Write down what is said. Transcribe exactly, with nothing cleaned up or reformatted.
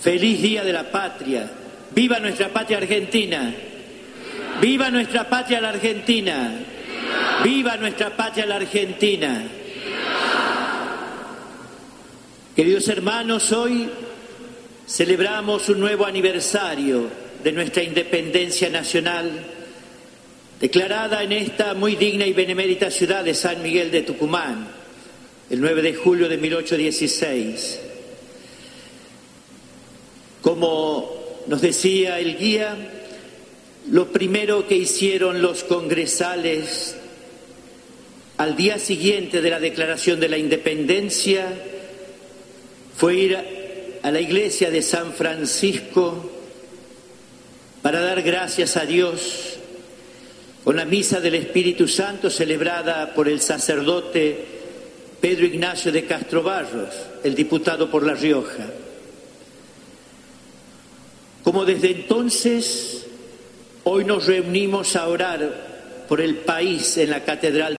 Feliz Día de la Patria. ¡Viva nuestra patria argentina! ¡Viva nuestra patria la Argentina! ¡Viva nuestra patria la Argentina! Queridos hermanos, hoy celebramos un nuevo aniversario de nuestra independencia nacional, declarada en esta muy digna y benemérita ciudad de San Miguel de Tucumán, el nueve de julio de mil ochocientos dieciséis. Como nos decía el guía, lo primero que hicieron los congresales al día siguiente de la declaración de la independencia fue ir a la iglesia de San Francisco para dar gracias a Dios con la misa del Espíritu Santo celebrada por el sacerdote Pedro Ignacio de Castrobarros, el diputado por La Rioja. Como desde entonces, hoy nos reunimos a orar por el país en la Catedral